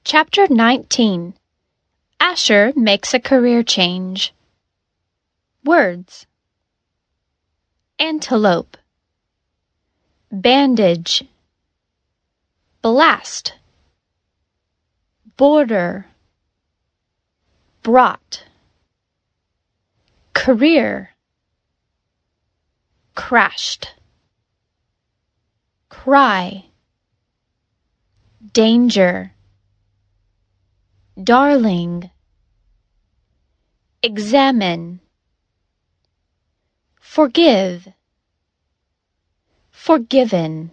Chapter 19. Asher makes a career change. Words. Antelope, bandage, blast, border, brought, career, crashed, cry, danger, darling, examine, forgive, forgiven,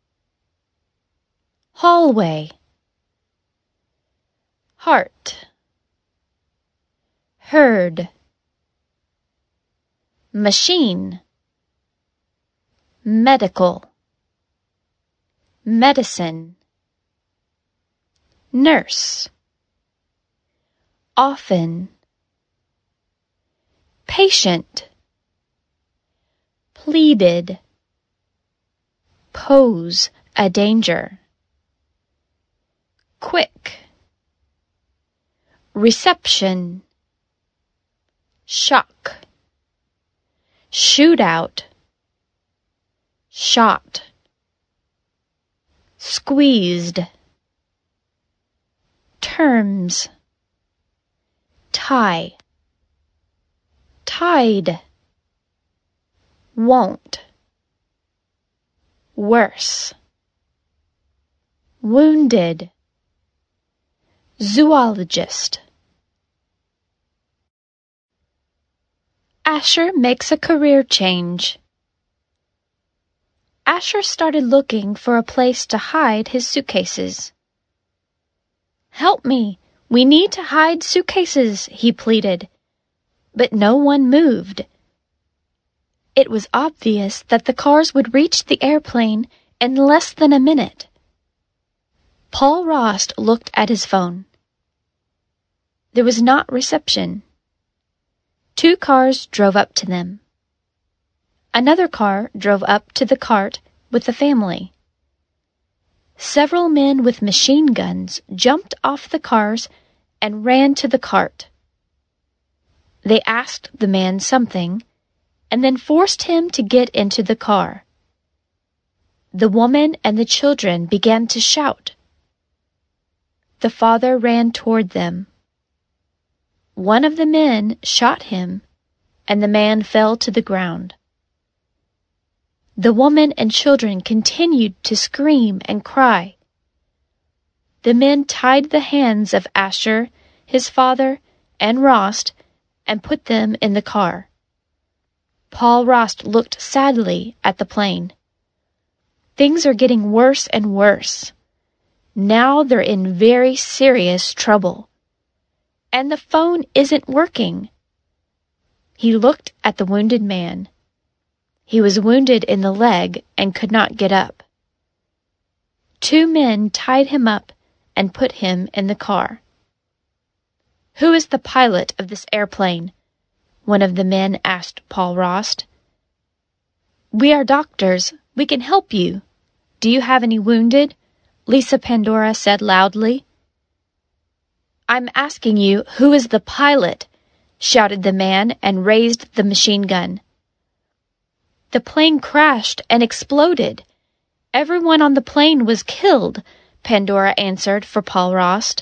hallway, heart, herd, machine, medical, medicine, nurse, often, patient, pleaded, pose a danger, quick, reception, shock, shootout, shot, squeezed, terms, tie, tide, won't, worse, wounded, zoologist. Asher makes a career change. Asher started looking for a place to hide his suitcases. "Help me! We need to hide suitcases," he pleaded. But no one moved. It was obvious that the cars would reach the airplane in less than a minute. Paul Rost looked at his phone. There was not reception. 2 cars drove up to them. Another car drove up to the cart with the family. Several men with machine guns jumped off the cars and ran to the cart. They asked the man something and then forced him to get into the car. The woman and the children began to shout. The father ran toward them. One of the men shot him, and the man fell to the ground. The woman and children continued to scream and cry. The men tied the hands of Asher, his father, and Rost, and put them in the car. Paul Rost looked sadly at the plane. Things are getting worse and worse. Now they're in very serious trouble. And the phone isn't working. He looked at the wounded man. He was wounded in the leg and could not get up. 2 men tied him up and put him in the car. "Who is the pilot of this airplane?" one of the men asked Paul Rost. "We are doctors. We can help you. Do you have any wounded?" Lisa Pandora said loudly. "I'm asking you, who is the pilot?" shouted the man and raised the machine gun. "The plane crashed and exploded. Everyone on the plane was killed," Pandora answered for Paul Rost.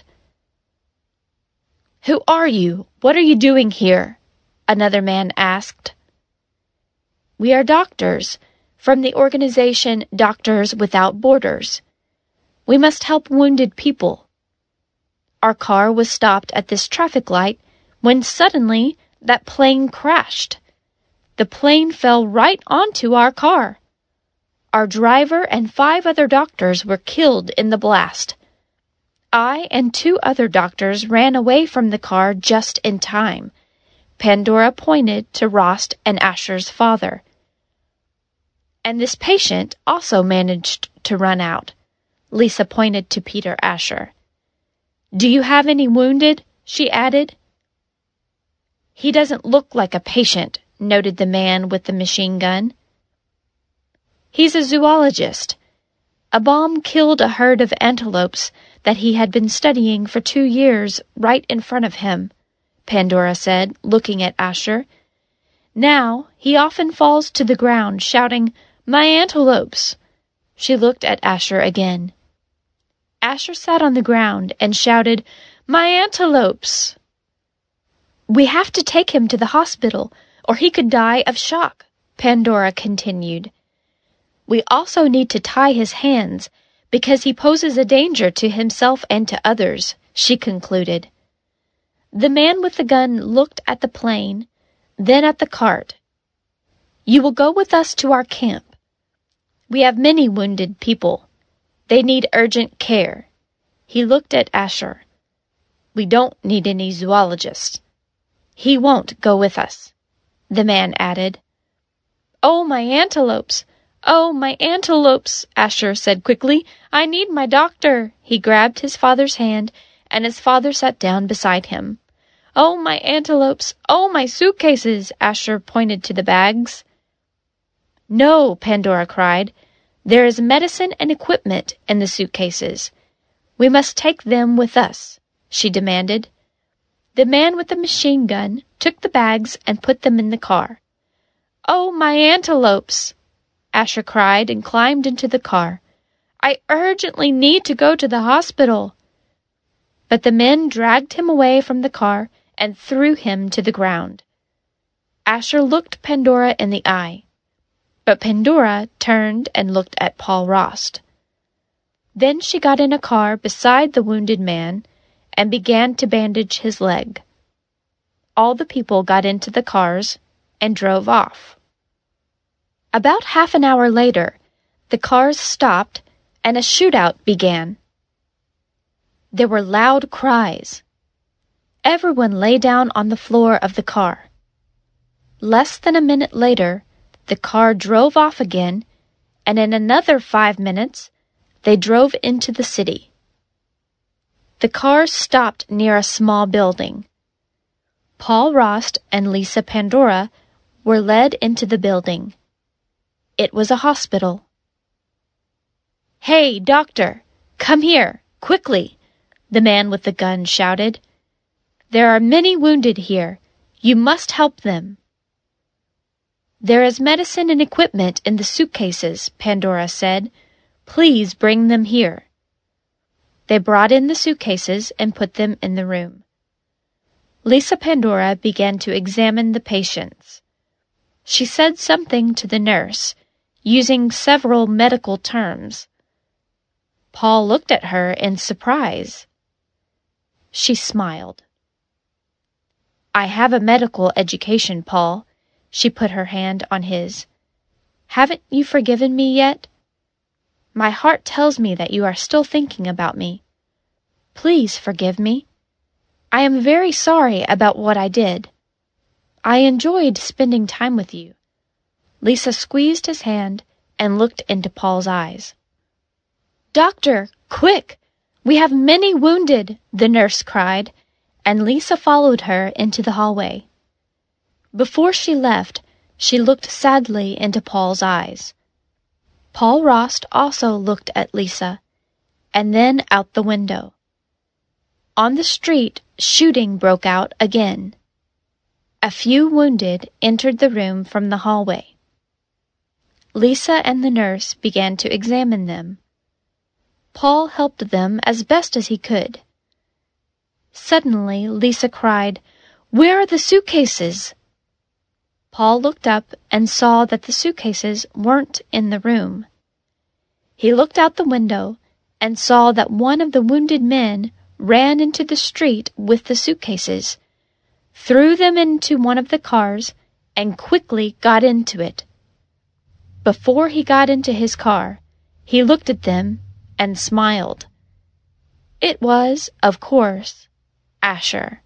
"Who are you? What are you doing here?" another man asked. "We are doctors, from the organization Doctors Without Borders. We must help wounded people. Our car was stopped at this traffic light when suddenly that plane crashed. The plane fell right onto our car. Our driver and 5 other doctors were killed in the blast. I and 2 other doctors ran away from the car just in time." Pandora pointed to Rost and Asher's father. "And this patient also managed to run out." Lisa pointed to Peter Asher. "Do you have any wounded?" she added. "He doesn't look like a patient," noted the man with the machine gun. "He's a zoologist. A bomb killed a herd of antelopes that he had been studying for 2 years right in front of him, Pandora said, looking at Asher. Now he often falls to the ground, shouting, "My antelopes!" She looked at Asher again. Asher sat on the ground and shouted, "My antelopes!" "We have to take him to the hospital, or he could die of shock," Pandora continued. "We also need to tie his hands, because he poses a danger to himself and to others," she concluded. The man with the gun looked at the plane, then at the cart. "You will go with us to our camp. We have many wounded people. They need urgent care." He looked at Asher. "We don't need any zoologists." "He won't go with us," the man added. "Oh, my antelopes! Oh, my antelopes!" Asher said quickly. "I need my doctor." He grabbed his father's hand, and his father sat down beside him. "Oh, my antelopes! Oh, my suitcases!" Asher pointed to the bags. "No," Pandora cried. "There is medicine and equipment in the suitcases. We must take them with us," she demanded. The man with the machine gun took the bags and put them in the car. "Oh, my antelopes!" Asher cried and climbed into the car. "I urgently need to go to the hospital." But the men dragged him away from the car and threw him to the ground. Asher looked Pandora in the eye, but Pandora turned and looked at Paul Rost. Then she got in a car beside the wounded man and began to bandage his leg. All the people got into the cars and drove off. About half an hour later, the cars stopped and a shootout began. There were loud cries. Everyone lay down on the floor of the car. Less than a minute later, the car drove off again, and in another 5 minutes, they drove into the city. The cars stopped near a small building. Paul Rost and Lisa Pandora were led into the building. It was a hospital. "Hey, doctor, come here, quickly," the man with the gun shouted. "There are many wounded here. You must help them." "There is medicine and equipment in the suitcases," Pandora said. "Please bring them here." They brought in the suitcases and put them in the room. Lisa Pandora began to examine the patients. She said something to the nurse, using several medical terms. Paul looked at her in surprise. She smiled. "I have a medical education, Paul." She put her hand on his. "Haven't you forgiven me yet? My heart tells me that you are still thinking about me. Please forgive me. I am very sorry about what I did. I enjoyed spending time with you." Lisa squeezed his hand and looked into Paul's eyes. "Doctor, quick! We have many wounded," the nurse cried, and Lisa followed her into the hallway. Before she left, she looked sadly into Paul's eyes. Paul Rost also looked at Lisa, and then out the window. On the street, shooting broke out again. A few wounded entered the room from the hallway. Lisa and the nurse began to examine them. Paul helped them as best as he could. Suddenly, Lisa cried, "Where are the suitcases?" Paul looked up and saw that the suitcases weren't in the room. He looked out the window and saw that one of the wounded men ran into the street with the suitcases, threw them into one of the cars, and quickly got into it. Before he got into his car, he looked at them and smiled. It was, of course, Asher.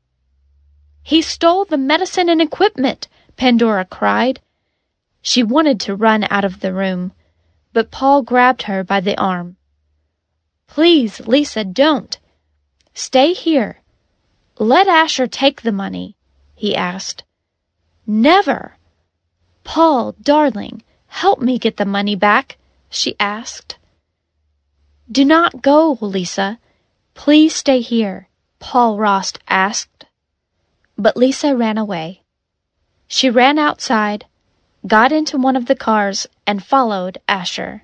"He stole the medicine and equipment!" Pandora cried. She wanted to run out of the room, but Paul grabbed her by the arm. "Please, Lisa, don't. Stay here. Let Asher take the money," he asked. "Never! Paul, darling, help me get the money back," she asked. Do not go, Lisa. Please stay here, Paul Rost asked. But Lisa ran away. She ran outside, got into one of the cars, and followed Asher.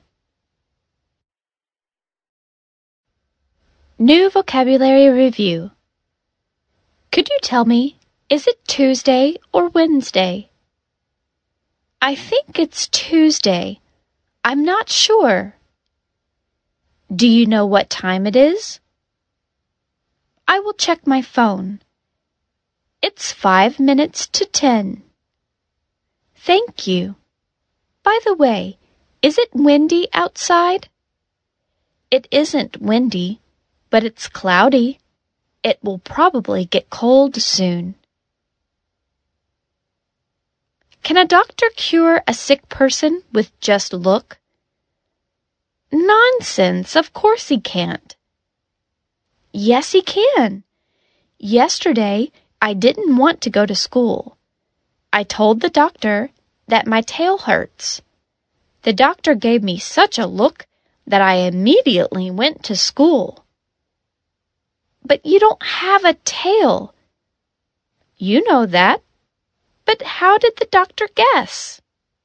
New vocabulary review. Could you tell me, is it Tuesday or Wednesday? I think it's Tuesday. I'm not sure. Do you know what time it is? I will check my phone. It's 5 minutes to 10. Thank you. By the way, is it windy outside? It isn't windy, but it's cloudy. It will probably get cold soon. Can a doctor cure a sick person with just look? Nonsense, of course he can't. Yes, he can. Yesterday, I didn't want to go to school. I told the doctor that my tail hurts. The doctor gave me such a look that I immediately went to school. But you don't have a tail. You know that. But how did the doctor guess?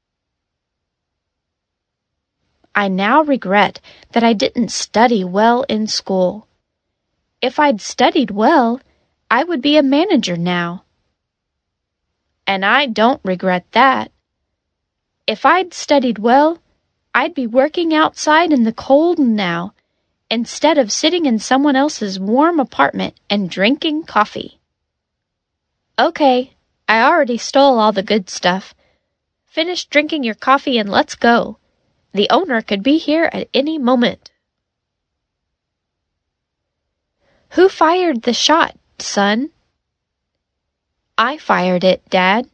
I now regret that I didn't study well in school. If I'd studied well, I would be a manager now. And I don't regret that. If I'd studied well, I'd be working outside in the cold now, instead of sitting in someone else's warm apartment and drinking coffee. Okay, I already stole all the good stuff. Finish drinking your coffee and let's go. The owner could be here at any moment. Who fired the shot, son? I fired it, Dad.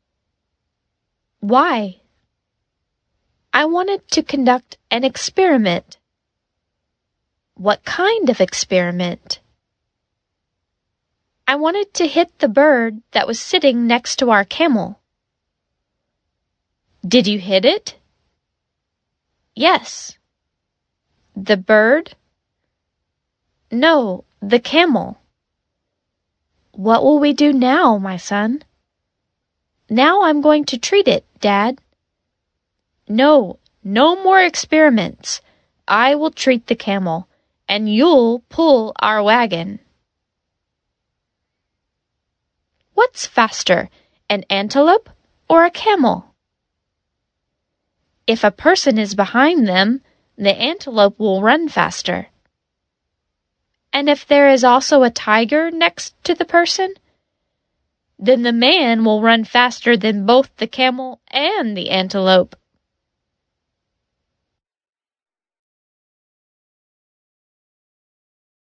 Why? I wanted to conduct an experiment. What kind of experiment? I wanted to hit the bird that was sitting next to our camel. Did you hit it? Yes. The bird? No, the camel. What will we do now, my son? Now I'm going to treat it, Dad. No, no more experiments. I will treat the camel, and you'll pull our wagon. What's faster, an antelope or a camel? If a person is behind them, the antelope will run faster. And if there is also a tiger next to the person, then the man will run faster than both the camel and the antelope.